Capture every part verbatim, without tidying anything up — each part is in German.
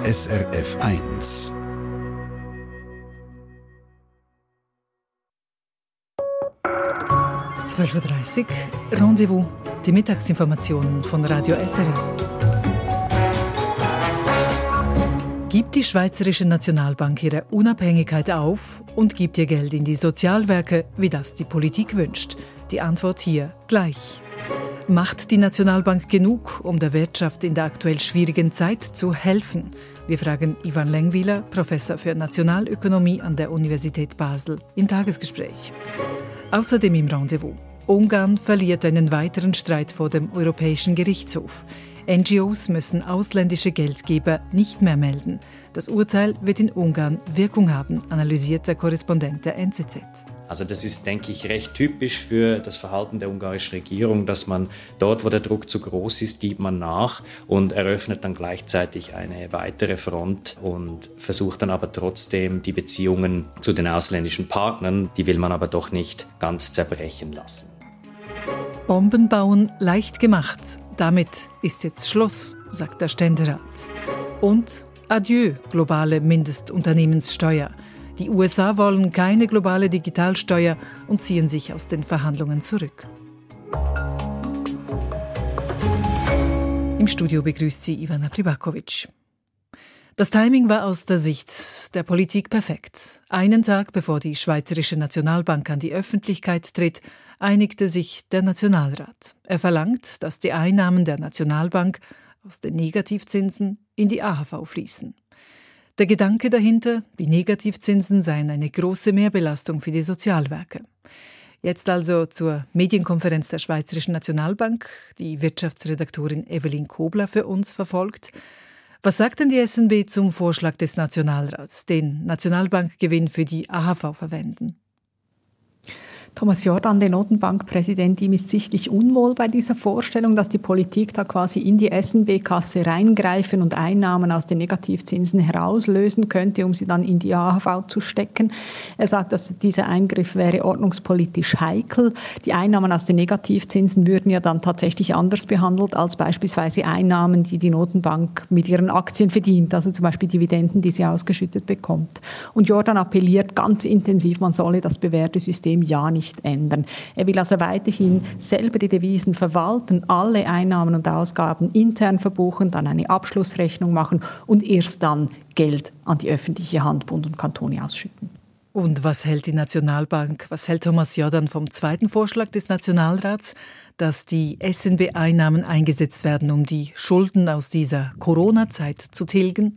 S R F eins. zwölf Uhr dreißig, Rendezvous, die Mittagsinformationen von Radio S R F. Gibt die Schweizerische Nationalbank ihre Unabhängigkeit auf und gibt ihr Geld in die Sozialwerke, wie das die Politik wünscht? Die Antwort hier gleich. Macht die Nationalbank genug, um der Wirtschaft in der aktuell schwierigen Zeit zu helfen? Wir fragen Ivan Lengwiler, Professor für Nationalökonomie an der Universität Basel, im Tagesgespräch. Außerdem im Rendezvous. Ungarn verliert einen weiteren Streit vor dem Europäischen Gerichtshof. N G Os müssen ausländische Geldgeber nicht mehr melden. Das Urteil wird in Ungarn Wirkung haben, analysiert der Korrespondent der N Z Z. Also das ist, denke ich, recht typisch für das Verhalten der ungarischen Regierung, dass man dort, wo der Druck zu groß ist, gibt man nach und eröffnet dann gleichzeitig eine weitere Front und versucht dann aber trotzdem die Beziehungen zu den ausländischen Partnern, die will man aber doch nicht ganz zerbrechen lassen. Bomben bauen leicht gemacht. Damit ist jetzt Schluss, sagt der Ständerat. Und adieu, globale Mindestenunternehmenssteuer. Die U S A wollen keine globale Digitalsteuer und ziehen sich aus den Verhandlungen zurück. Im Studio begrüßt sie Ivana Pribakovic. Das Timing war aus der Sicht der Politik perfekt. Einen Tag bevor die Schweizerische Nationalbank an die Öffentlichkeit tritt, einigte sich der Nationalrat. Er verlangt, dass die Einnahmen der Nationalbank aus den Negativzinsen in die A H V fließen. Der Gedanke dahinter, die Negativzinsen seien eine große Mehrbelastung für die Sozialwerke. Jetzt also zur Medienkonferenz der Schweizerischen Nationalbank, die Wirtschaftsredaktorin Evelyn Kobler für uns verfolgt. Was sagt denn die S N B zum Vorschlag des Nationalrats, den Nationalbankgewinn für die A H V verwenden? Thomas Jordan, der Notenbankpräsident, ihm ist sichtlich unwohl bei dieser Vorstellung, dass die Politik da quasi in die S N B-Kasse reingreifen und Einnahmen aus den Negativzinsen herauslösen könnte, um sie dann in die A H V zu stecken. Er sagt, dass dieser Eingriff wäre ordnungspolitisch heikel. Die Einnahmen aus den Negativzinsen würden ja dann tatsächlich anders behandelt als beispielsweise Einnahmen, die die Notenbank mit ihren Aktien verdient, also zum Beispiel Dividenden, die sie ausgeschüttet bekommt. Und Jordan appelliert ganz intensiv, man solle das bewährte System ja nicht nicht ändern. Er will also weiterhin selber die Devisen verwalten, alle Einnahmen und Ausgaben intern verbuchen, dann eine Abschlussrechnung machen und erst dann Geld an die öffentliche Hand, Bund und Kantone ausschütten. Und was hält die Nationalbank, was hält Thomas Jordan vom zweiten Vorschlag des Nationalrats, dass die S N B-Einnahmen eingesetzt werden, um die Schulden aus dieser Corona-Zeit zu tilgen?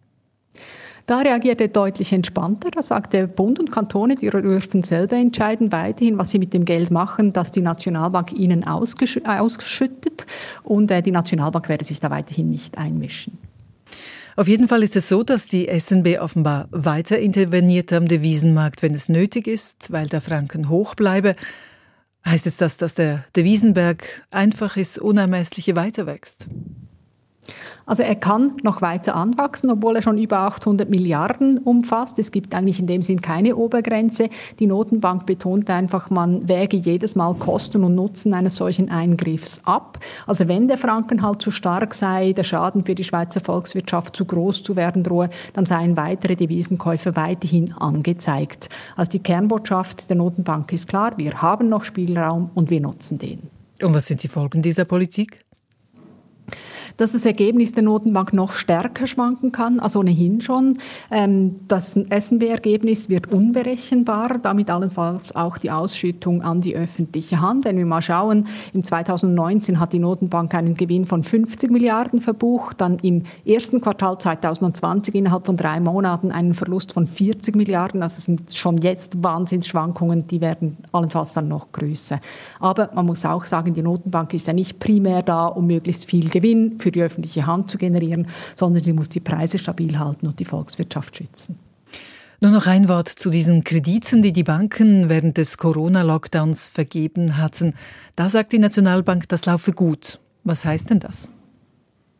Da reagiert er deutlich entspannter. Da sagt der Bund und Kantone, die dürfen selber entscheiden, weiterhin, was sie mit dem Geld machen, das die Nationalbank ihnen ausgesch- ausschüttet. Und äh, die Nationalbank werde sich da weiterhin nicht einmischen. Auf jeden Fall ist es so, dass die S N B offenbar weiter interveniert am Devisenmarkt, wenn es nötig ist, weil der Franken hoch bleibe. Heißt es das, dass der Devisenberg einfach ins Unermessliche weiter wächst? Also er kann noch weiter anwachsen, obwohl er schon über achthundert Milliarden umfasst. Es gibt eigentlich in dem Sinn keine Obergrenze. Die Notenbank betont einfach, man wäge jedes Mal Kosten und Nutzen eines solchen Eingriffs ab. Also wenn der Franken halt zu stark sei, der Schaden für die Schweizer Volkswirtschaft zu groß zu werden drohe, dann seien weitere Devisenkäufe weiterhin angezeigt. Also die Kernbotschaft der Notenbank ist klar, wir haben noch Spielraum und wir nutzen den. Und was sind die Folgen dieser Politik? Dass das Ergebnis der Notenbank noch stärker schwanken kann, also ohnehin schon. Das S N B-Ergebnis wird unberechenbar, damit allenfalls auch die Ausschüttung an die öffentliche Hand. Wenn wir mal schauen, im zweitausendneunzehn hat die Notenbank einen Gewinn von fünfzig Milliarden verbucht, dann im ersten Quartal zweitausendzwanzig innerhalb von drei Monaten einen Verlust von vierzig Milliarden. Das sind schon jetzt Wahnsinnsschwankungen, die werden allenfalls dann noch größer. Aber man muss auch sagen, die Notenbank ist ja nicht primär da, um möglichst viel Gewinn für die öffentliche Hand zu generieren, sondern sie muss die Preise stabil halten und die Volkswirtschaft schützen. Nur noch ein Wort zu diesen Krediten, die die Banken während des Corona-Lockdowns vergeben hatten. Da sagt die Nationalbank, das laufe gut. Was heißt denn das?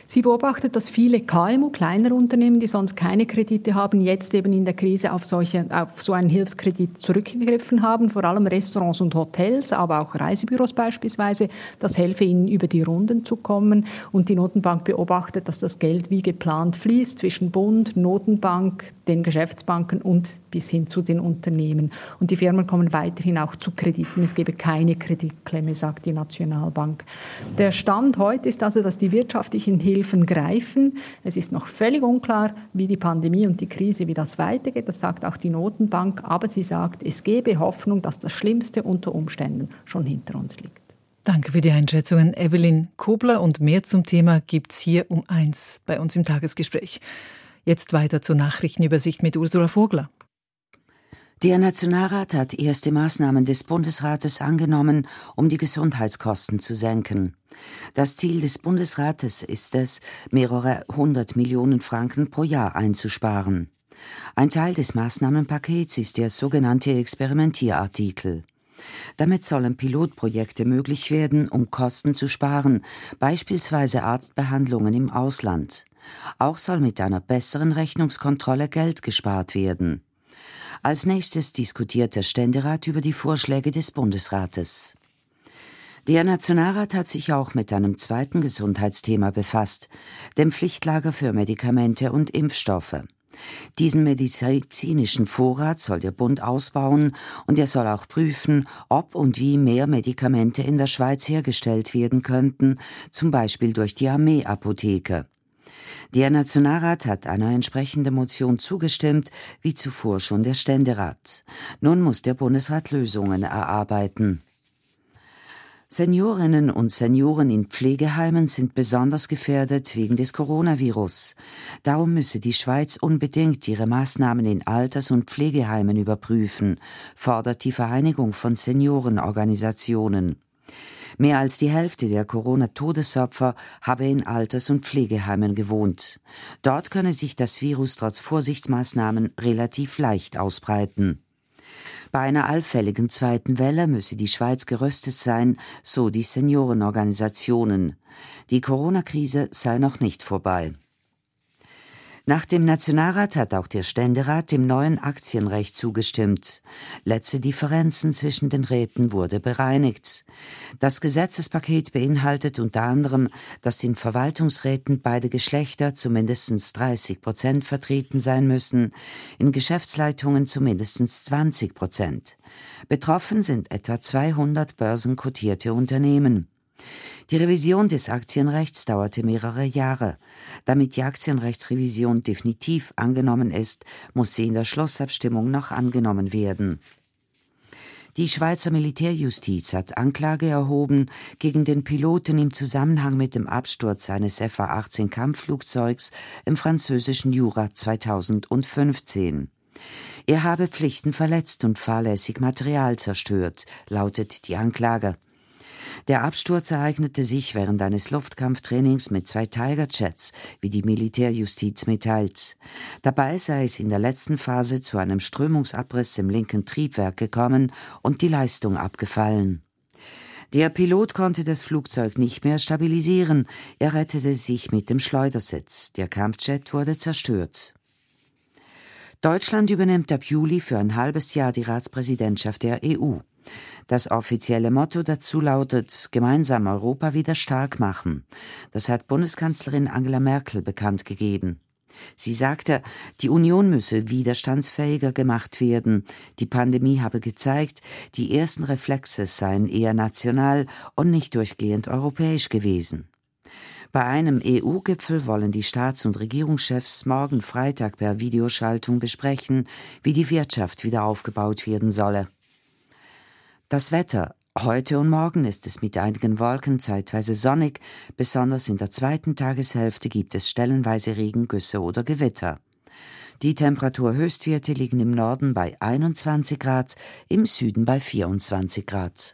Sie beobachtet, dass viele K M U, kleinere Unternehmen, die sonst keine Kredite haben, jetzt eben in der Krise auf, solche, auf so einen Hilfskredit zurückgegriffen haben. Vor allem Restaurants und Hotels, aber auch Reisebüros beispielsweise. Das helfe ihnen, über die Runden zu kommen. Und die Notenbank beobachtet, dass das Geld wie geplant fließt zwischen Bund, Notenbank, den Geschäftsbanken und bis hin zu den Unternehmen. Und die Firmen kommen weiterhin auch zu Krediten. Es gebe keine Kreditklemme, sagt die Nationalbank. Der Stand heute ist also, dass die wirtschaftlichen Hilfen greifen. Es ist noch völlig unklar, wie die Pandemie und die Krise, wie das weitergeht. Das sagt auch die Notenbank. Aber sie sagt, es gebe Hoffnung, dass das Schlimmste unter Umständen schon hinter uns liegt. Danke für die Einschätzungen, Evelyn Kobler. Und mehr zum Thema gibt's hier um eins bei uns im Tagesgespräch. Jetzt weiter zur Nachrichtenübersicht mit Ursula Vogler. Der Nationalrat hat erste Maßnahmen des Bundesrates angenommen, um die Gesundheitskosten zu senken. Das Ziel des Bundesrates ist es, mehrere hundert Millionen Franken pro Jahr einzusparen. Ein Teil des Maßnahmenpakets ist der sogenannte Experimentierartikel. Damit sollen Pilotprojekte möglich werden, um Kosten zu sparen, beispielsweise Arztbehandlungen im Ausland. Auch soll mit einer besseren Rechnungskontrolle Geld gespart werden. Als nächstes diskutiert der Ständerat über die Vorschläge des Bundesrates. Der Nationalrat hat sich auch mit einem zweiten Gesundheitsthema befasst, dem Pflichtlager für Medikamente und Impfstoffe. Diesen medizinischen Vorrat soll der Bund ausbauen und er soll auch prüfen, ob und wie mehr Medikamente in der Schweiz hergestellt werden könnten, zum Beispiel durch die Armeeapotheke. Der Nationalrat hat einer entsprechenden Motion zugestimmt, wie zuvor schon der Ständerat. Nun muss der Bundesrat Lösungen erarbeiten. Seniorinnen und Senioren in Pflegeheimen sind besonders gefährdet wegen des Coronavirus. Darum müsse die Schweiz unbedingt ihre Maßnahmen in Alters- und Pflegeheimen überprüfen, fordert die Vereinigung von Seniorenorganisationen. Mehr als die Hälfte der Corona-Todesopfer habe in Alters- und Pflegeheimen gewohnt. Dort könne sich das Virus trotz Vorsichtsmaßnahmen relativ leicht ausbreiten. Bei einer allfälligen zweiten Welle müsse die Schweiz gerüstet sein, so die Seniorenorganisationen. Die Corona-Krise sei noch nicht vorbei. Nach dem Nationalrat hat auch der Ständerat dem neuen Aktienrecht zugestimmt. Letzte Differenzen zwischen den Räten wurde bereinigt. Das Gesetzespaket beinhaltet unter anderem, dass in Verwaltungsräten beide Geschlechter zu mindestens dreißig Prozent vertreten sein müssen, in Geschäftsleitungen zu mindestens zwanzig Prozent. Betroffen sind etwa zweihundert börsenkotierte Unternehmen. Die Revision des Aktienrechts dauerte mehrere Jahre. Damit die Aktienrechtsrevision definitiv angenommen ist, muss sie in der Schlussabstimmung noch angenommen werden. Die Schweizer Militärjustiz hat Anklage erhoben gegen den Piloten im Zusammenhang mit dem Absturz eines F A achtzehn Kampfflugzeugs im französischen Jura zweitausendfünfzehn. Er habe Pflichten verletzt und fahrlässig Material zerstört, lautet die Anklage. Der Absturz ereignete sich während eines Luftkampftrainings mit zwei Tiger-Jets, wie die Militärjustiz mitteilt. Dabei sei es in der letzten Phase zu einem Strömungsabriss im linken Triebwerk gekommen und die Leistung abgefallen. Der Pilot konnte das Flugzeug nicht mehr stabilisieren, er rettete sich mit dem Schleudersitz. Der Kampfjet wurde zerstört. Deutschland übernimmt ab Juli für ein halbes Jahr die Ratspräsidentschaft der E U. Das offizielle Motto dazu lautet: Gemeinsam Europa wieder stark machen. Das hat Bundeskanzlerin Angela Merkel bekannt gegeben. Sie sagte, die Union müsse widerstandsfähiger gemacht werden. Die Pandemie habe gezeigt, die ersten Reflexe seien eher national und nicht durchgehend europäisch gewesen. Bei einem E U-Gipfel wollen die Staats- und Regierungschefs morgen Freitag per Videoschaltung besprechen, wie die Wirtschaft wieder aufgebaut werden solle. Das Wetter. Heute und morgen ist es mit einigen Wolken zeitweise sonnig, besonders in der zweiten Tageshälfte gibt es stellenweise Regengüsse oder Gewitter. Die Temperaturhöchstwerte liegen im Norden bei einundzwanzig Grad, im Süden bei vierundzwanzig Grad.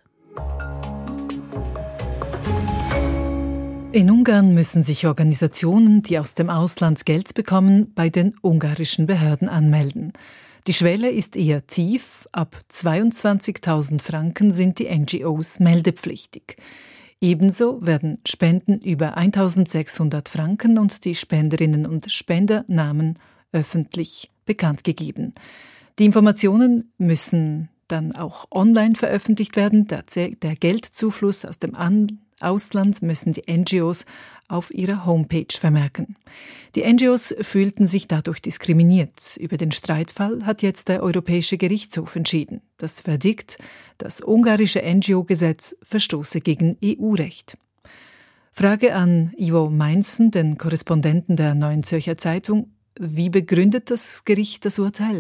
In Ungarn müssen sich Organisationen, die aus dem Ausland Geld bekommen, bei den ungarischen Behörden anmelden. Die Schwelle ist eher tief, ab zweiundzwanzigtausend Franken sind die N G Os meldepflichtig. Ebenso werden Spenden über eintausendsechshundert Franken und die Spenderinnen und Spendernamen öffentlich bekannt gegeben. Die Informationen müssen dann auch online veröffentlicht werden. Der, der Geldzufluss aus dem An- Ausland müssen die N G Os auf ihrer Homepage vermerken. Die N G Os fühlten sich dadurch diskriminiert. Über den Streitfall hat jetzt der Europäische Gerichtshof entschieden. Das Verdikt, das ungarische N G O-Gesetz verstoße gegen E U-Recht. Frage an Ivo Meinsen, den Korrespondenten der Neuen Zürcher Zeitung. Wie begründet das Gericht das Urteil?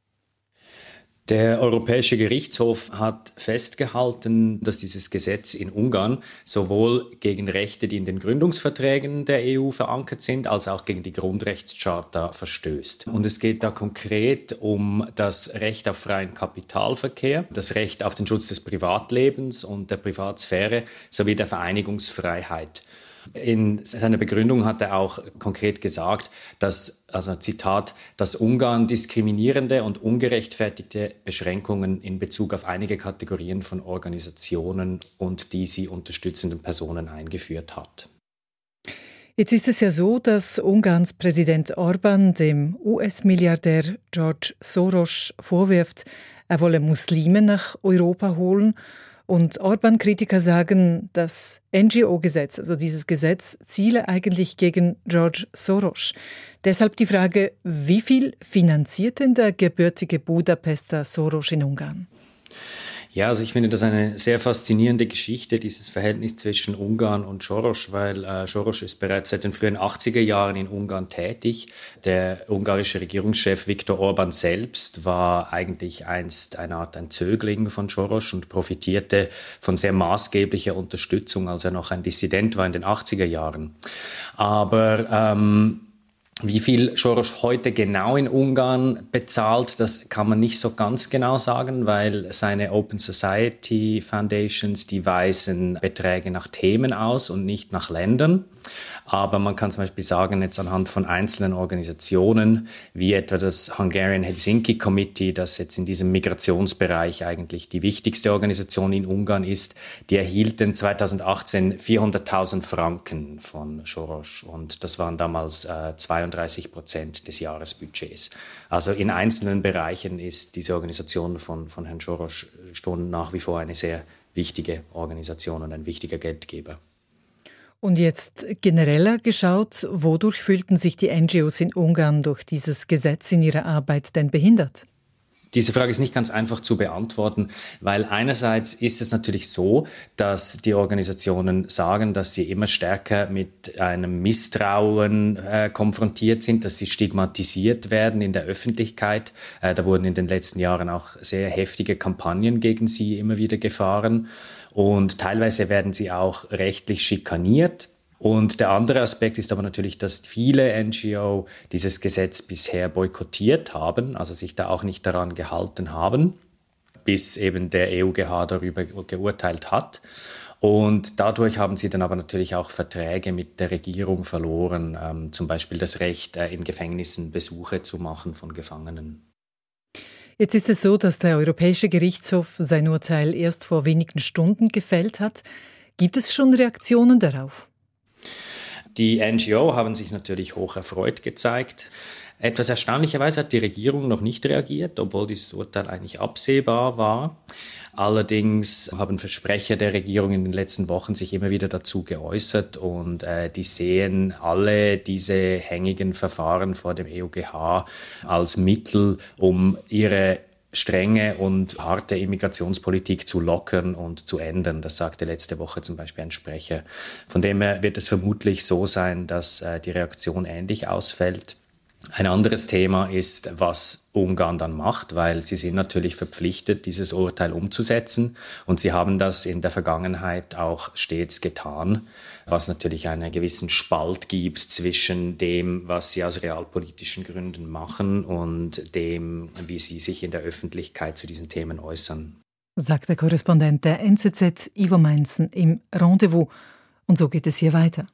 Der Europäische Gerichtshof hat festgehalten, dass dieses Gesetz in Ungarn sowohl gegen Rechte, die in den Gründungsverträgen der E U verankert sind, als auch gegen die Grundrechtscharta verstößt. Und es geht da konkret um das Recht auf freien Kapitalverkehr, das Recht auf den Schutz des Privatlebens und der Privatsphäre sowie der Vereinigungsfreiheit. In seiner Begründung hat er auch konkret gesagt, dass, also Zitat, dass Ungarn diskriminierende und ungerechtfertigte Beschränkungen in Bezug auf einige Kategorien von Organisationen und die sie unterstützenden Personen eingeführt hat. Jetzt ist es ja so, dass Ungarns Präsident Orbán dem U S-Milliardär George Soros vorwirft, er wolle Muslime nach Europa holen. Und Orbán-Kritiker sagen, das N G O-Gesetz, also dieses Gesetz, ziele eigentlich gegen George Soros. Deshalb die Frage, wie viel finanziert denn der gebürtige Budapester Soros in Ungarn? Ja, also ich finde das eine sehr faszinierende Geschichte, dieses Verhältnis zwischen Ungarn und Soros, weil äh, Soros ist bereits seit den frühen achtziger Jahren in Ungarn tätig. Der ungarische Regierungschef Viktor Orbán selbst war eigentlich einst eine Art ein Zögling von Soros und profitierte von sehr maßgeblicher Unterstützung, als er noch ein Dissident war in den achtziger Jahren. Aber ähm, wie viel Soros heute genau in Ungarn bezahlt, das kann man nicht so ganz genau sagen, weil seine Open Society Foundations, die weisen Beträge nach Themen aus und nicht nach Ländern. Aber man kann zum Beispiel sagen, jetzt anhand von einzelnen Organisationen, wie etwa das Hungarian Helsinki Committee, das jetzt in diesem Migrationsbereich eigentlich die wichtigste Organisation in Ungarn ist, die erhielten zweitausendachtzehn vierhunderttausend Franken von Soros und das waren damals äh, zweiunddreißig Prozent des Jahresbudgets. Also in einzelnen Bereichen ist diese Organisation von, von Herrn Soros schon nach wie vor eine sehr wichtige Organisation und ein wichtiger Geldgeber. Und jetzt genereller geschaut, wodurch fühlten sich die N G Os in Ungarn durch dieses Gesetz in ihrer Arbeit denn behindert? Diese Frage ist nicht ganz einfach zu beantworten, weil einerseits ist es natürlich so, dass die Organisationen sagen, dass sie immer stärker mit einem Misstrauen äh, konfrontiert sind, dass sie stigmatisiert werden in der Öffentlichkeit. Äh, da wurden in den letzten Jahren auch sehr heftige Kampagnen gegen sie immer wieder gefahren und teilweise werden sie auch rechtlich schikaniert. Und der andere Aspekt ist aber natürlich, dass viele N G O dieses Gesetz bisher boykottiert haben, also sich da auch nicht daran gehalten haben, bis eben der E U G H darüber geurteilt hat. Und dadurch haben sie dann aber natürlich auch Verträge mit der Regierung verloren, ähm, zum Beispiel das Recht, äh, in Gefängnissen Besuche zu machen von Gefangenen. Jetzt ist es so, dass der Europäische Gerichtshof sein Urteil erst vor wenigen Stunden gefällt hat. Gibt es schon Reaktionen darauf? Die N G O haben sich natürlich hoch erfreut gezeigt. Etwas erstaunlicherweise hat die Regierung noch nicht reagiert, obwohl dieses Urteil eigentlich absehbar war. Allerdings haben Versprecher der Regierung in den letzten Wochen sich immer wieder dazu geäußert und äh, die sehen alle diese hängigen Verfahren vor dem E U G H als Mittel, um ihre strenge und harte Immigrationspolitik zu lockern und zu ändern. Das sagte letzte Woche zum Beispiel ein Sprecher. Von dem her wird es vermutlich so sein, dass äh, die Reaktion ähnlich ausfällt. Ein anderes Thema ist, was Ungarn dann macht, weil sie sind natürlich verpflichtet, dieses Urteil umzusetzen und sie haben das in der Vergangenheit auch stets getan, was natürlich einen gewissen Spalt gibt zwischen dem, was sie aus realpolitischen Gründen machen und dem, wie sie sich in der Öffentlichkeit zu diesen Themen äußern. Sagt der Korrespondent der N Z Z Ivo Meinsen im Rendezvous. Und so geht es hier weiter.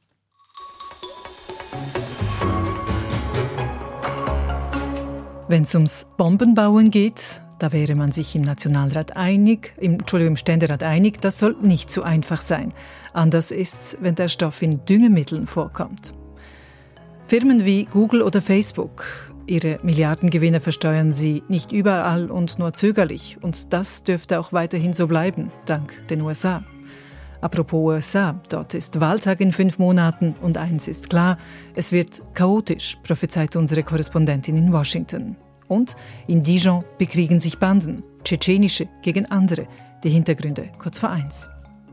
Wenn es ums Bombenbauen geht, Da wäre man sich im Nationalrat einig, im, Entschuldigung, im Ständerat einig, das soll nicht so einfach sein. Anders ist's, wenn der Stoff in Düngemitteln vorkommt. Firmen wie Google oder Facebook, ihre Milliardengewinne versteuern sie nicht überall und nur zögerlich. Und das dürfte auch weiterhin so bleiben, dank den U S A. Apropos U S A, dort ist Wahltag in fünf Monaten und eins ist klar, es wird chaotisch, prophezeit unsere Korrespondentin in Washington. Und in Dijon bekriegen sich Banden, tschetschenische gegen andere. Die Hintergründe kurz vor eins.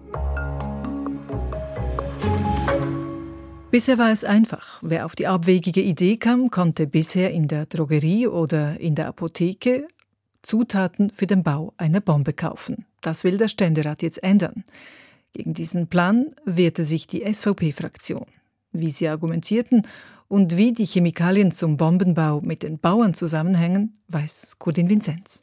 Bisher war es einfach. Wer auf die abwegige Idee kam, konnte bisher in der Drogerie oder in der Apotheke Zutaten für den Bau einer Bombe kaufen. Das will der Ständerat jetzt ändern. Gegen diesen Plan wehrte sich die S V P-Fraktion. Wie sie argumentierten und wie die Chemikalien zum Bombenbau mit den Bauern zusammenhängen, weiß Kurdin Vinzenz.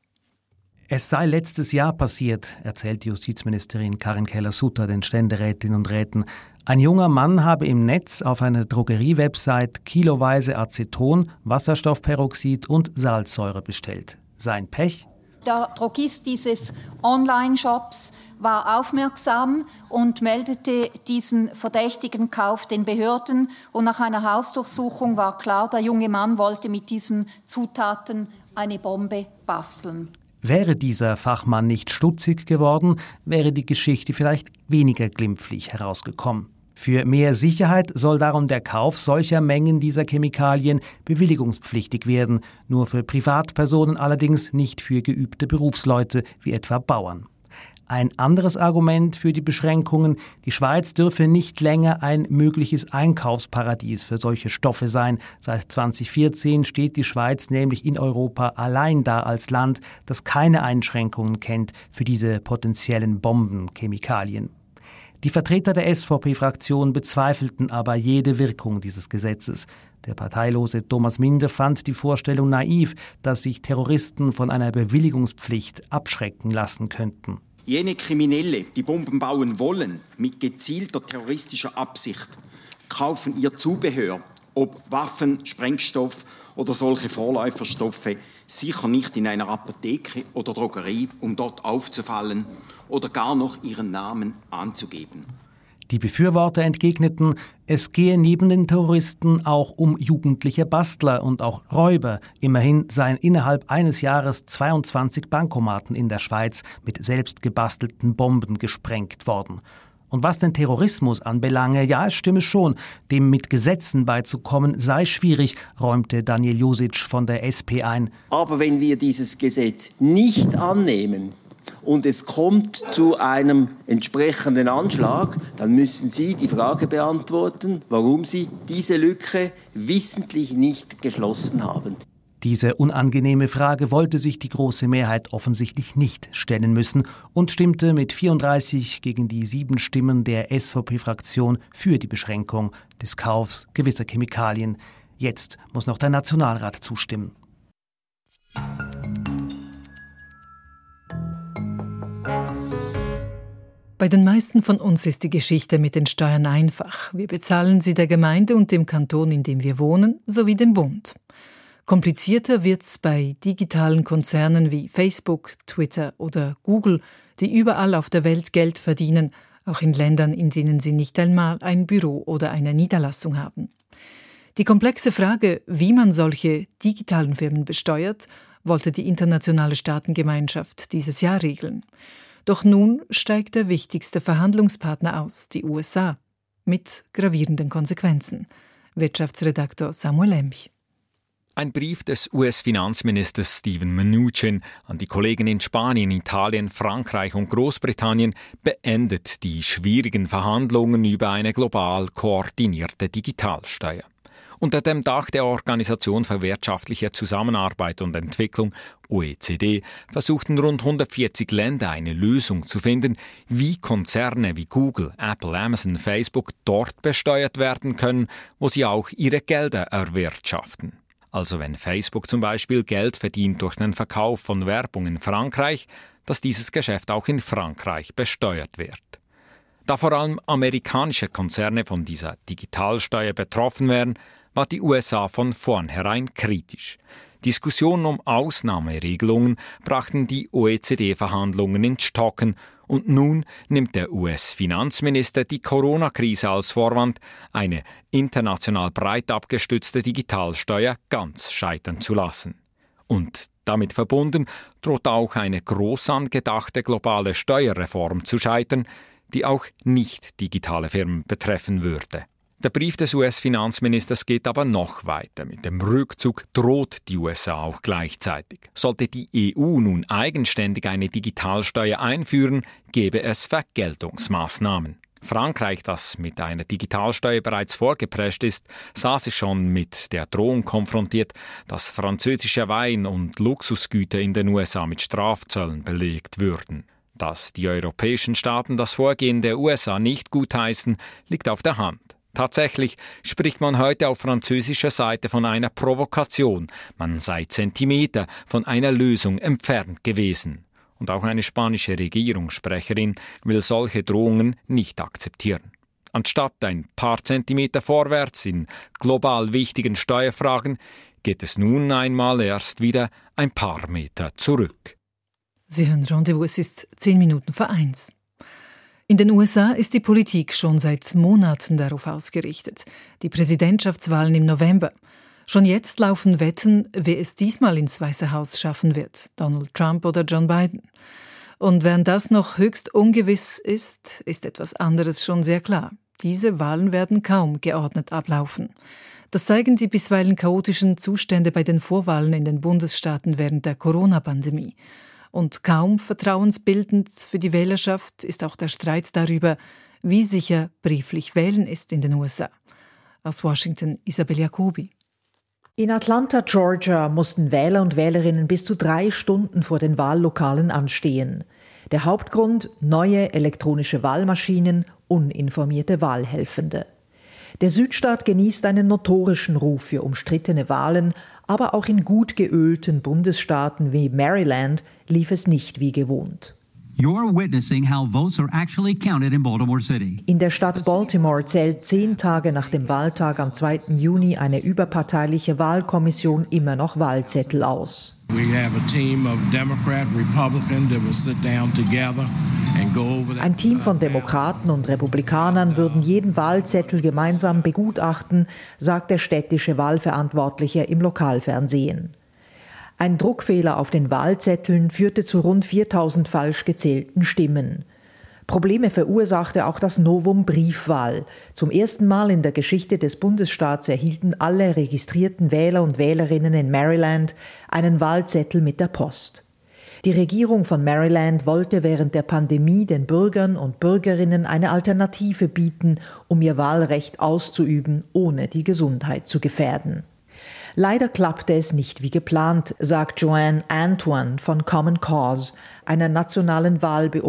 Es sei letztes Jahr passiert, erzählt Justizministerin Karin Keller-Sutter den Ständerätinnen und Räten. Ein junger Mann habe im Netz auf einer Drogerie-Website kiloweise Aceton, Wasserstoffperoxid und Salzsäure bestellt. Sein Pech? Der Drogist dieses Online-Shops war aufmerksam und meldete diesen verdächtigen Kauf den Behörden. Und nach einer Hausdurchsuchung war klar, der junge Mann wollte mit diesen Zutaten eine Bombe basteln. Wäre dieser Fachmann nicht stutzig geworden, wäre die Geschichte vielleicht weniger glimpflich herausgekommen. Für mehr Sicherheit soll darum der Kauf solcher Mengen dieser Chemikalien bewilligungspflichtig werden, nur für Privatpersonen allerdings, nicht für geübte Berufsleute wie etwa Bauern. Ein anderes Argument für die Beschränkungen: Die Schweiz dürfe nicht länger ein mögliches Einkaufsparadies für solche Stoffe sein. Seit zweitausendvierzehn steht die Schweiz nämlich in Europa allein da als Land, das keine Einschränkungen kennt für diese potenziellen Bombenchemikalien. Die Vertreter der S V P-Fraktion bezweifelten aber jede Wirkung dieses Gesetzes. Der parteilose Thomas Minder fand die Vorstellung naiv, dass sich Terroristen von einer Bewilligungspflicht abschrecken lassen könnten. Jene Kriminelle, die Bomben bauen wollen, mit gezielter terroristischer Absicht, kaufen ihr Zubehör, ob Waffen, Sprengstoff oder solche Vorläuferstoffe, sicher nicht in einer Apotheke oder Drogerie, um dort aufzufallen oder gar noch ihren Namen anzugeben. Die Befürworter entgegneten, es gehe neben den Terroristen auch um jugendliche Bastler und auch Räuber. Immerhin seien innerhalb eines Jahres zweiundzwanzig Bankomaten in der Schweiz mit selbst gebastelten Bomben gesprengt worden. Und was den Terrorismus anbelange, ja, es stimme schon, dem mit Gesetzen beizukommen sei schwierig, räumte Daniel Josic von der S P ein. Aber wenn wir dieses Gesetz nicht annehmen und es kommt zu einem entsprechenden Anschlag, dann müssen Sie die Frage beantworten, warum Sie diese Lücke wissentlich nicht geschlossen haben. Diese unangenehme Frage wollte sich die große Mehrheit offensichtlich nicht stellen müssen und stimmte mit vierunddreißig gegen die sieben Stimmen der S V P-Fraktion für die Beschränkung des Kaufs gewisser Chemikalien. Jetzt muss noch der Nationalrat zustimmen. Bei den meisten von uns ist die Geschichte mit den Steuern einfach. Wir bezahlen sie der Gemeinde und dem Kanton, in dem wir wohnen, sowie dem Bund. Komplizierter wird's bei digitalen Konzernen wie Facebook, Twitter oder Google, die überall auf der Welt Geld verdienen, auch in Ländern, in denen sie nicht einmal ein Büro oder eine Niederlassung haben. Die komplexe Frage, wie man solche digitalen Firmen besteuert, wollte die internationale Staatengemeinschaft dieses Jahr regeln. Doch nun steigt der wichtigste Verhandlungspartner aus, die U S A, mit gravierenden Konsequenzen. Wirtschaftsredaktor Samuel Emch. Ein Brief des U S-Finanzministers Steven Mnuchin an die Kollegen in Spanien, Italien, Frankreich und Großbritannien beendet die schwierigen Verhandlungen über eine global koordinierte Digitalsteuer. Unter dem Dach der Organisation für wirtschaftliche Zusammenarbeit und Entwicklung, O E C D, versuchten rund hundertvierzig Länder eine Lösung zu finden, wie Konzerne wie Google, Apple, Amazon, Facebook dort besteuert werden können, wo sie auch ihre Gelder erwirtschaften. Also wenn Facebook zum Beispiel Geld verdient durch den Verkauf von Werbung in Frankreich, dass dieses Geschäft auch in Frankreich besteuert wird. Da vor allem amerikanische Konzerne von dieser Digitalsteuer betroffen wären, war die U S A von vornherein kritisch. Diskussionen um Ausnahmeregelungen brachten die O E C D-Verhandlungen ins Stocken und nun nimmt der U S-Finanzminister die Corona-Krise als Vorwand, eine international breit abgestützte Digitalsteuer ganz scheitern zu lassen. Und damit verbunden droht auch eine groß angedachte globale Steuerreform zu scheitern, die auch nicht digitale Firmen betreffen würde. Der Brief des U S-Finanzministers geht aber noch weiter. Mit dem Rückzug droht die U S A auch gleichzeitig. Sollte die E U nun eigenständig eine Digitalsteuer einführen, gäbe es Vergeltungsmaßnahmen. Frankreich, das mit einer Digitalsteuer bereits vorgeprescht ist, sah sich schon mit der Drohung konfrontiert, dass französische Wein- und Luxusgüter in den U S A mit Strafzöllen belegt würden. Dass die europäischen Staaten das Vorgehen der U S A nicht gutheißen, liegt auf der Hand. Tatsächlich spricht man heute auf französischer Seite von einer Provokation. Man sei Zentimeter von einer Lösung entfernt gewesen. Und auch eine spanische Regierungssprecherin will solche Drohungen nicht akzeptieren. Anstatt ein paar Zentimeter vorwärts in global wichtigen Steuerfragen geht es nun einmal erst wieder ein paar Meter zurück. Sie hören Rendezvous, es ist zehn Minuten vor eins. In den U S A ist die Politik schon seit Monaten darauf ausgerichtet. Die Präsidentschaftswahlen im November. Schon jetzt laufen Wetten, wer es diesmal ins Weiße Haus schaffen wird, Donald Trump oder Joe Biden. Und während das noch höchst ungewiss ist, ist etwas anderes schon sehr klar. Diese Wahlen werden kaum geordnet ablaufen. Das zeigen die bisweilen chaotischen Zustände bei den Vorwahlen in den Bundesstaaten während der Corona-Pandemie. Und kaum vertrauensbildend für die Wählerschaft ist auch der Streit darüber, wie sicher brieflich Wählen ist in den U S A. Aus Washington Isabel Jacobi. In Atlanta, Georgia, mussten Wähler und Wählerinnen bis zu drei Stunden vor den Wahllokalen anstehen. Der Hauptgrund: neue elektronische Wahlmaschinen, uninformierte Wahlhelfende. Der Südstaat genießt einen notorischen Ruf für umstrittene Wahlen, aber auch in gut geölten Bundesstaaten wie Maryland lief es nicht wie gewohnt. You're witnessing how votes are actually counted in Baltimore City. In der Stadt Baltimore zählt zehn Tage nach dem Wahltag am zweiten Juni eine überparteiliche Wahlkommission immer noch Wahlzettel aus. We have a team of Democrat, Republican that will sit down together and go over that. Ein Team von Demokraten und Republikanern würden jeden Wahlzettel gemeinsam begutachten, sagt der städtische Wahlverantwortliche im Lokalfernsehen. Ein Druckfehler auf den Wahlzetteln führte zu rund viertausend falsch gezählten Stimmen. Probleme verursachte auch das Novum Briefwahl. Zum ersten Mal in der Geschichte des Bundesstaats erhielten alle registrierten Wähler und Wählerinnen in Maryland einen Wahlzettel mit der Post. Die Regierung von Maryland wollte während der Pandemie den Bürgern und Bürgerinnen eine Alternative bieten, um ihr Wahlrecht auszuüben, ohne die Gesundheit zu gefährden. Leider klappte es nicht wie geplant, sagt Joanne Antoine von Common Cause, einer nationalen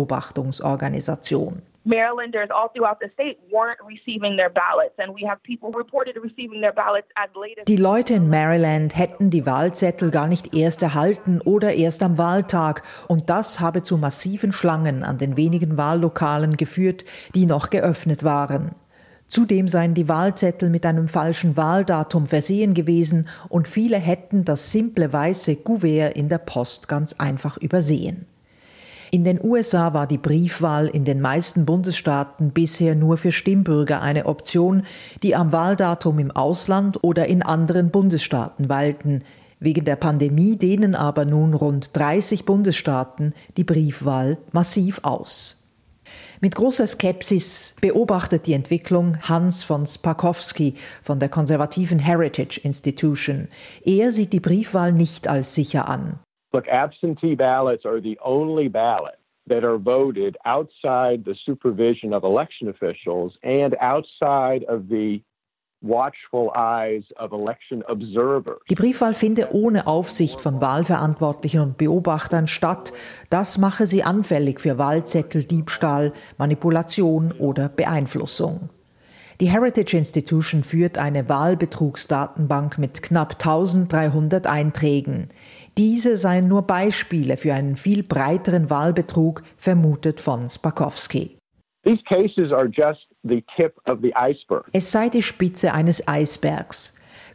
Wahlbeobachtungsorganisation. Marylanders all throughout the state weren't receiving their ballots, and we have people reported receiving their ballots as late as... Die Leute in Maryland hätten die Wahlzettel gar nicht erst erhalten oder erst am Wahltag, und das habe zu massiven Schlangen an den wenigen Wahllokalen geführt, die noch geöffnet waren. Zudem seien die Wahlzettel mit einem falschen Wahldatum versehen gewesen und viele hätten das simple weiße Kuvert in der Post ganz einfach übersehen. In den U S A war die Briefwahl in den meisten Bundesstaaten bisher nur für Stimmbürger eine Option, die am Wahldatum im Ausland oder in anderen Bundesstaaten weilten. Wegen der Pandemie dehnen aber nun rund dreißig Bundesstaaten die Briefwahl massiv aus. Mit großer Skepsis beobachtet die Entwicklung Hans von Spakovsky von der konservativen Heritage Institution. Er sieht die Briefwahl nicht als sicher an. Look, absentee ballots are the only ballots that are voted outside the supervision of election officials and outside of the watchful eyes of election observers. Die Briefwahl finde ohne Aufsicht von Wahlverantwortlichen und Beobachtern statt. Das mache sie anfällig für Wahlzetteldiebstahl, Manipulation oder Beeinflussung. Die Heritage Institution führt eine Wahlbetrugsdatenbank mit knapp eintausenddreihundert Einträgen. Diese seien nur Beispiele für einen viel breiteren Wahlbetrug, vermutet von Spakovsky. These cases are just the tip of the iceberg. Es sei die Spitze eines Eisbergs.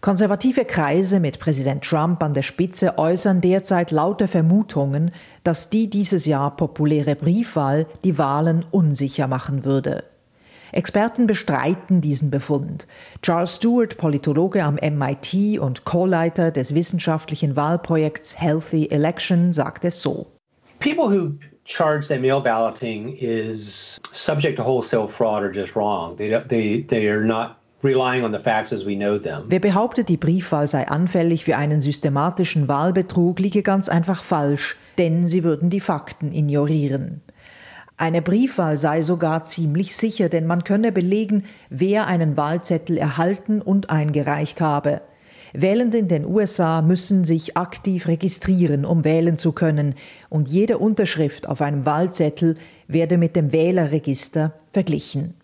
Konservative Kreise mit Präsident Trump an der Spitze äußern derzeit laute Vermutungen, dass die dieses Jahr populäre Briefwahl die Wahlen unsicher machen würde. Experten bestreiten diesen Befund. Charles Stewart, Politologe am M I T und Co-Leiter des wissenschaftlichen Wahlprojekts Healthy Election, sagt es so. People who charge that mail balloting is subject to wholesale fraud are just wrong. They, they, they are not relying on the facts as we know them. Wer behauptet, die Briefwahl sei anfällig für einen systematischen Wahlbetrug, liege ganz einfach falsch, denn sie würden die Fakten ignorieren. Eine Briefwahl sei sogar ziemlich sicher, denn man könne belegen, wer einen Wahlzettel erhalten und eingereicht habe. Wählende in den U S A müssen sich aktiv registrieren, um wählen zu können, und jede Unterschrift auf einem Wahlzettel werde mit dem Wählerregister verglichen.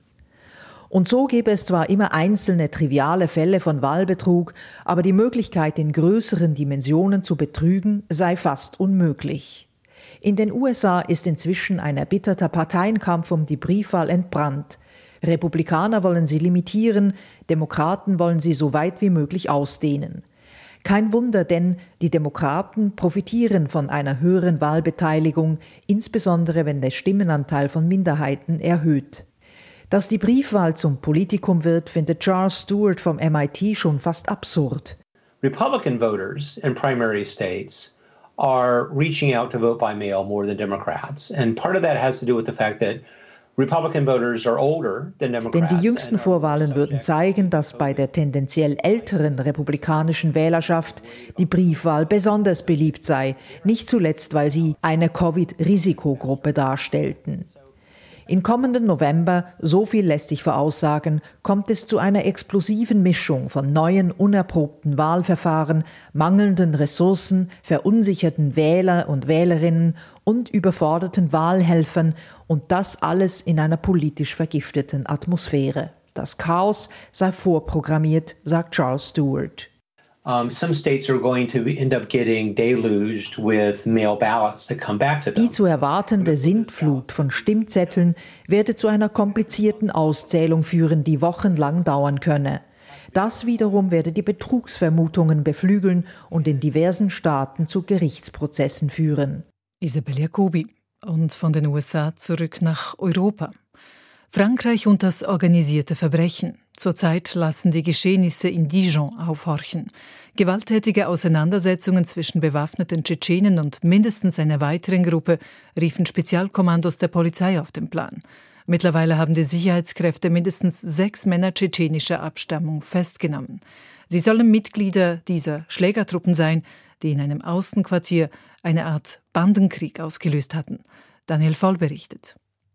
Und so gäbe es zwar immer einzelne triviale Fälle von Wahlbetrug, aber die Möglichkeit, in größeren Dimensionen zu betrügen, sei fast unmöglich. In den U S A ist inzwischen ein erbitterter Parteienkampf um die Briefwahl entbrannt. Republikaner wollen sie limitieren, Demokraten wollen sie so weit wie möglich ausdehnen. Kein Wunder, denn die Demokraten profitieren von einer höheren Wahlbeteiligung, insbesondere wenn der Stimmenanteil von Minderheiten erhöht. Dass die Briefwahl zum Politikum wird, findet Charles Stewart vom M I T schon fast absurd. Republican voters in primary states are reaching out to vote by mail more than Democrats. And part of that has to do with the fact that Republican voters are older than Democrats. Denn die jüngsten Vorwahlen würden zeigen, dass bei der tendenziell älteren republikanischen Wählerschaft die Briefwahl besonders beliebt sei, nicht zuletzt, weil sie eine Covid-Risikogruppe darstellten. Im kommenden November, so viel lässt sich voraussagen, kommt es zu einer explosiven Mischung von neuen, unerprobten Wahlverfahren, mangelnden Ressourcen, verunsicherten Wähler und Wählerinnen und überforderten Wahlhelfern, und das alles in einer politisch vergifteten Atmosphäre. Das Chaos sei vorprogrammiert, sagt Charles Stewart. Um, some states are going to end up getting deluged with mail ballots that come back to them. Die zu erwartende Sintflut von Stimmzetteln werde zu einer komplizierten Auszählung führen, die wochenlang dauern könne. Das wiederum werde die Betrugsvermutungen beflügeln und in diversen Staaten zu Gerichtsprozessen führen. Isabel Jacobi. Und von den U S A zurück nach Europa. Frankreich und das organisierte Verbrechen. Zurzeit lassen die Geschehnisse in Dijon aufhorchen. Gewalttätige Auseinandersetzungen zwischen bewaffneten Tschetschenen und mindestens einer weiteren Gruppe riefen Spezialkommandos der Polizei auf den Plan. Mittlerweile haben die Sicherheitskräfte mindestens sechs Männer tschetschenischer Abstammung festgenommen. Sie sollen Mitglieder dieser Schlägertruppen sein, die in einem Außenquartier eine Art Bandenkrieg ausgelöst hatten. Daniel Voll berichtet.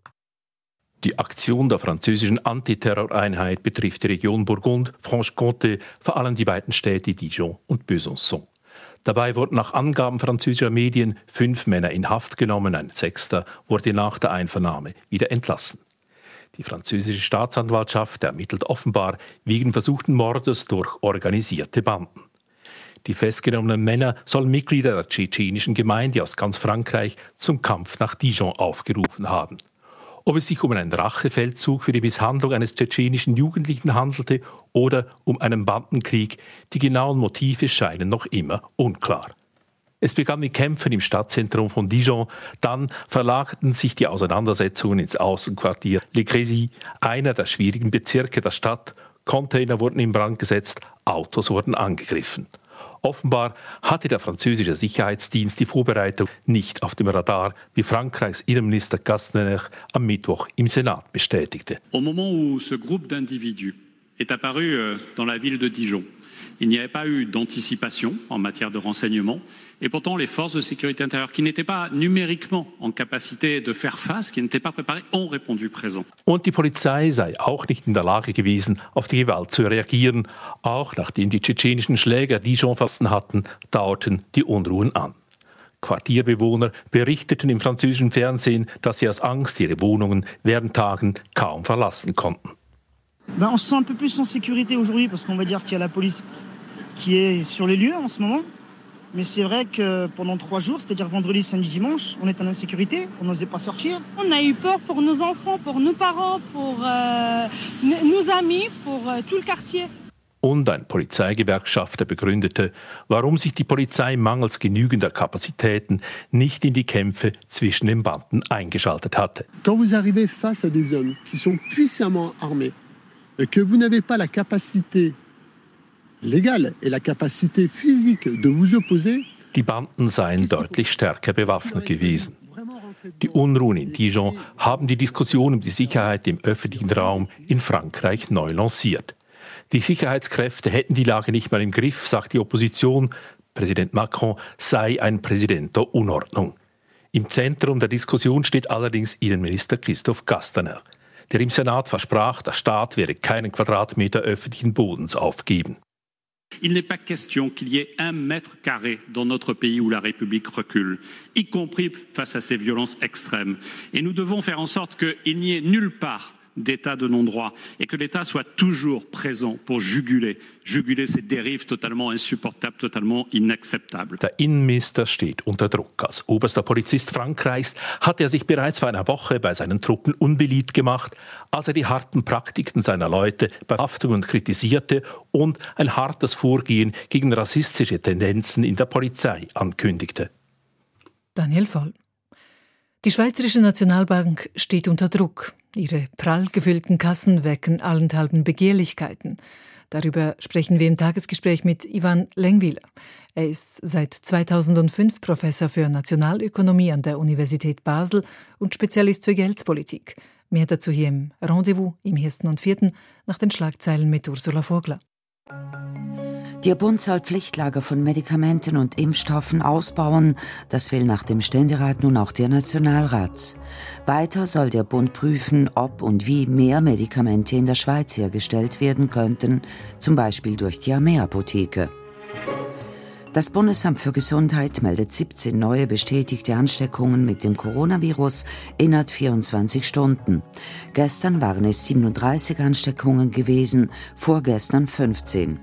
Die Aktion der französischen Antiterroreinheit betrifft die Region Burgund-Franche-Comté, vor allem die beiden Städte Dijon und Besançon. Dabei wurden nach Angaben französischer Medien fünf Männer in Haft genommen, ein Sechster wurde nach der Einvernahme wieder entlassen. Die französische Staatsanwaltschaft ermittelt offenbar wegen versuchten Mordes durch organisierte Banden. Die festgenommenen Männer sollen Mitglieder der tschetschenischen Gemeinde aus ganz Frankreich zum Kampf nach Dijon aufgerufen haben. Ob es sich um einen Rachefeldzug für die Misshandlung eines tschetschenischen Jugendlichen handelte oder um einen Bandenkrieg, die genauen Motive scheinen noch immer unklar. Es begann mit Kämpfen im Stadtzentrum von Dijon, dann verlagerten sich die Auseinandersetzungen ins Außenquartier Le Crécy, einer der schwierigen Bezirke der Stadt. Container wurden in Brand gesetzt, Autos wurden angegriffen. Offenbar hatte der französische Sicherheitsdienst die Vorbereitung nicht auf dem Radar, wie Frankreichs Innenminister Castaner am Mittwoch im Senat bestätigte. Au moment où ce groupe d'individus est apparu dans la ville de Dijon, il n'y avait pas eu d'anticipation en matière de renseignement. Et pourtant, les forces de sécurité intérieure, qui n'étaient pas numériquement en capacité de faire face, qui n'étaient pas préparées, ont répondu présent. Und die Polizei sei auch nicht in der Lage gewesen, auf die Gewalt zu reagieren. Auch nachdem die tschetschenischen Schläger Dijon verlassen hatten, dauerten die Unruhen an. Quartierbewohner berichteten im französischen Fernsehen, dass sie aus Angst ihre Wohnungen während Tagen kaum verlassen konnten. Ben, on se sent un peu plus en sécurité aujourd'hui parce qu'on va dire qu'il y a la police qui est sur les lieux en ce moment. Mais c'est vrai que pendant trois jours, c'est-à-dire vendredi, samedi, dimanche, on était en insécurité, on n'osait pas sortir. On a eu peur pour nos enfants, pour nos parents, pour euh, nos amis, pour euh, tout le quartier. Und ein Polizeigewerkschafter begründete, warum sich die Polizei mangels genügender Kapazitäten nicht in die Kämpfe zwischen den Banden eingeschaltet hatte. Quand vous arrivez face à des hommes qui sont puissamment armés, et que vous n'avez pas la capacité légale et la capacité physique de vous opposer, die Banden seien deutlich stärker bewaffnet gewesen. Die Unruhen in Dijon haben die Diskussion um die Sicherheit im öffentlichen Raum in Frankreich neu lanciert. Die Sicherheitskräfte hätten die Lage nicht mehr im Griff, sagt die Opposition. Präsident Macron sei ein Präsident der Unordnung. Im Zentrum der Diskussion steht allerdings Innenminister Christophe Castaner, der im Senat versprach, der Staat werde keinen Quadratmeter öffentlichen Bodens aufgeben. Il n'est pas question qu'il y ait un mètre carré dans notre pays où la République recule, y compris face à ces violences extrêmes. Et nous devons faire en sorte qu'il n'y ait nulle part d'état de non-droit et que l'État soit toujours présent pour juguler, juguler ces dérives totalement insupportables, totalement inakzeptables. Der Innenminister steht unter Druck. Als oberster Polizist Frankreichs hat er sich bereits vor einer Woche bei seinen Truppen unbeliebt gemacht, als er die harten Praktiken seiner Leute bei Verhaftungen kritisierte und ein hartes Vorgehen gegen rassistische Tendenzen in der Polizei ankündigte. Daniel Voll. Die Schweizerische Nationalbank steht unter Druck. Ihre prall gefüllten Kassen wecken allenthalben Begehrlichkeiten. Darüber sprechen wir im Tagesgespräch mit Ivan Lengwiler. Er ist seit zweitausendfünf Professor für Nationalökonomie an der Universität Basel und Spezialist für Geldpolitik. Mehr dazu hier im Rendezvous im ersten und vierten nach den Schlagzeilen mit Ursula Vogler. Der Bund soll Pflichtlager von Medikamenten und Impfstoffen ausbauen. Das will nach dem Ständerat nun auch der Nationalrat. Weiter soll der Bund prüfen, ob und wie mehr Medikamente in der Schweiz hergestellt werden könnten, zum Beispiel durch die Armeeapotheke. Das Bundesamt für Gesundheit meldet siebzehn neue bestätigte Ansteckungen mit dem Coronavirus innerhalb vierundzwanzig Stunden. Gestern waren es siebenunddreißig Ansteckungen gewesen, vorgestern fünfzehn.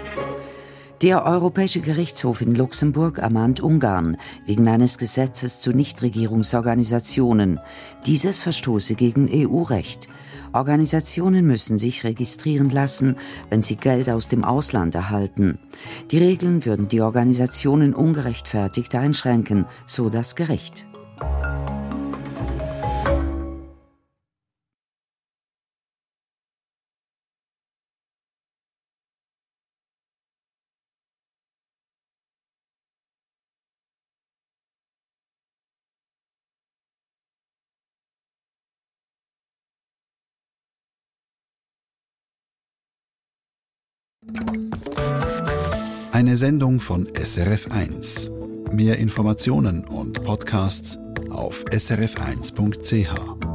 Der Europäische Gerichtshof in Luxemburg ermahnt Ungarn wegen eines Gesetzes zu Nichtregierungsorganisationen. Dieses verstoße gegen E U-Recht. Organisationen müssen sich registrieren lassen, wenn sie Geld aus dem Ausland erhalten. Die Regeln würden die Organisationen ungerechtfertigt einschränken, so das Gericht. Eine Sendung von S R F eins. Mehr Informationen und Podcasts auf s r f eins punkt c h.